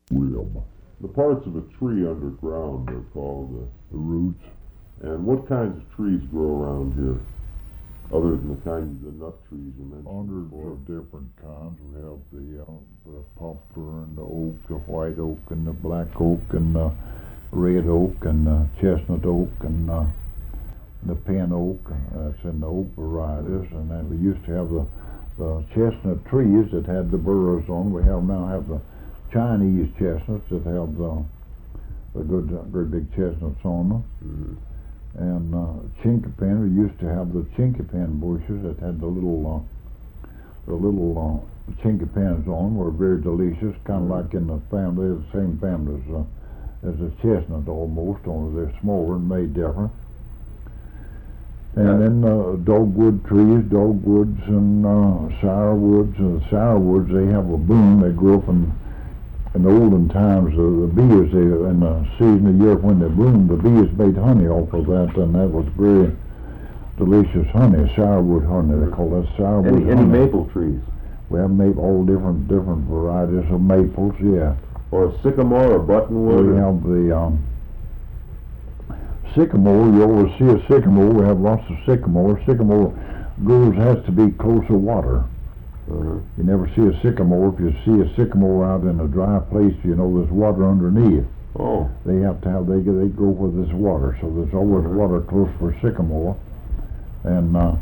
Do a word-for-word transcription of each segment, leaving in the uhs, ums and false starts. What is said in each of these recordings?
rim. The parts of a tree underground are called the, The roots. And what kinds of trees grow around here, other than the kinds of nut trees you mentioned Hundreds before? of different kinds. We have the, uh, the poplar and the oak, the white oak and the black oak and the red oak and the chestnut oak and uh, the pin oak. That's in the oak varieties. And then we used to have the, the chestnut trees that had the burrs on. We have now have the Chinese chestnuts that have the, the good, uh, good big chestnuts on them. Mm-hmm. And uh, chinkapin, we used to have the chinkapin bushes that had the little, uh, the little uh, chinkapins on, were very delicious, kind of Mm-hmm. like in the family, the same family as, uh, as the chestnut almost, only they're smaller and made different. And Yeah. then uh, dogwood trees, dogwoods and uh, sourwoods. And the sourwoods, they have a boom. They grew up in, in the olden times. Uh, the bees, they, in the season of the year when they bloomed, the bees made honey off of that, and that was very delicious honey, sourwood honey. They call that sourwood Any, honey. any maple trees? We have maple, all different different varieties of maples, yeah. Or a sycamore or buttonwood? We or- have the um, sycamore. You always see a sycamore. We have lots of sycamore. Sycamore grows has to be close to water. Uh-huh. You never see a sycamore. If you see a sycamore out in a dry place, you know there's water underneath. Oh, They have to have, they they grow where there's water, so there's always Mhm. water close for sycamore. And uh,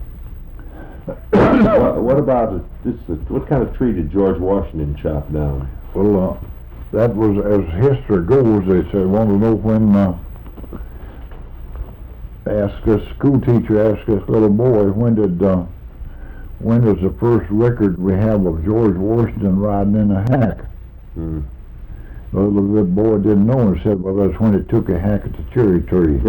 what, what about it- this? uh, What kind of tree did George Washington chop down? well, uh, that was, as history goes, they say, want to know when, uh, ask us, school teacher asked us, little boy, when did, uh, when is the first record we have of George Washington riding in a hack? Hmm. The little good boy didn't know and said, well, that's when he took a hack at the cherry tree.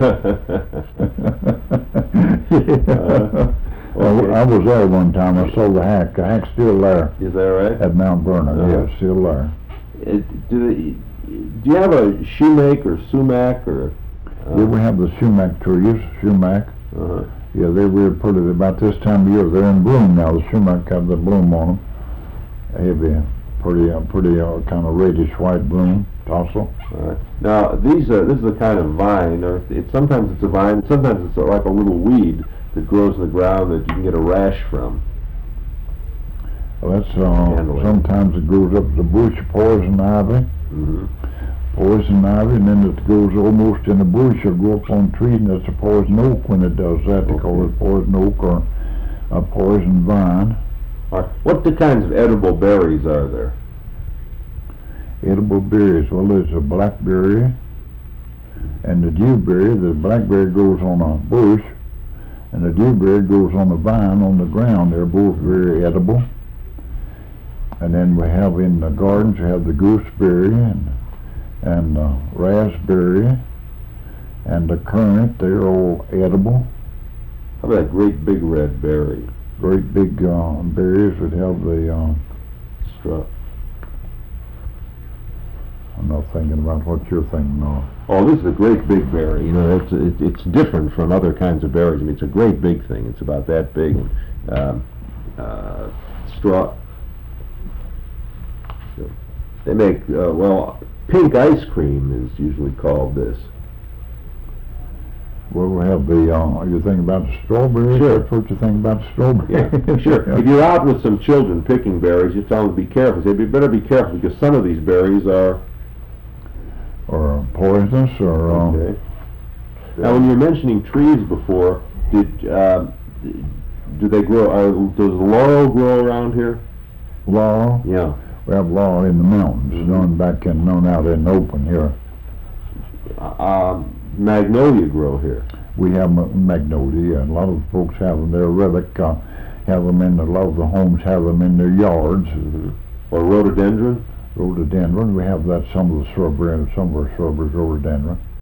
Uh, I, I was there one time. I saw the hack. The hack's still there Is that right? at Mount Vernon. Uh-huh. Yeah, still there. It, do, they, do you have a shoemaker or sumac or? Uh, Yeah, we have the sumac trees, sumac. uh-huh. Yeah, they're real pretty. About this time of year, they're in bloom now. The sumac have the bloom on them. They have a pretty, uh, pretty uh, kind of reddish white bloom, tassel. All right. Now these are this is a kind of vine, or it's sometimes it's a vine, sometimes it's like a little weed that grows in the ground that you can get a rash from. Well, that's uh, Handle it. sometimes it grows up the bush of poison ivy. Mm-hmm. Poison ivy, and then it goes almost in the bush. It'll go up on trees, and that's a poison oak when it does that. They call Okay. it poison oak or a poison vine. All right. What the kinds of edible berries are there? Edible berries, well, there's a blackberry and the dewberry. The blackberry grows on a bush, and the dewberry grows on a vine on the ground. They're both very edible. And then we have in the gardens, we have the gooseberry and and uh, raspberry and the currant. They're all edible. How about a great big red berry? Great big uh, berries would have the, uh, Straw. I'm not thinking about what you're thinking of. Oh, this is a great big berry. You know, it's it, it's different from other kinds of berries. I mean, it's a great big thing. It's about that big. And, um, uh, straw. They make uh, well, pink ice cream is usually called this. Well, we have the, uh, are you thinking about the strawberries? Sure. That's what you think about the strawberries? Yeah, sure. If you're out with some children picking berries, you tell them to be careful. Say, you better be careful because some of these berries are. Or poisonous, or, uh, Okay. Now, when you were mentioning trees before, did uh, do they grow? Uh, does laurel grow around here? laurel. Yeah. We have laurel in the mountains, Mm-hmm. known back in, known out in the open here. Uh, magnolia grow here. We have ma- magnolia, and a lot of folks have them. They're relic, uh, have them in, a lot of the homes have them in their yards. Mm-hmm. Or rhododendron. Rhododendron, we have that, some of the shrubbery, and some of our shrubberies, rhododendron.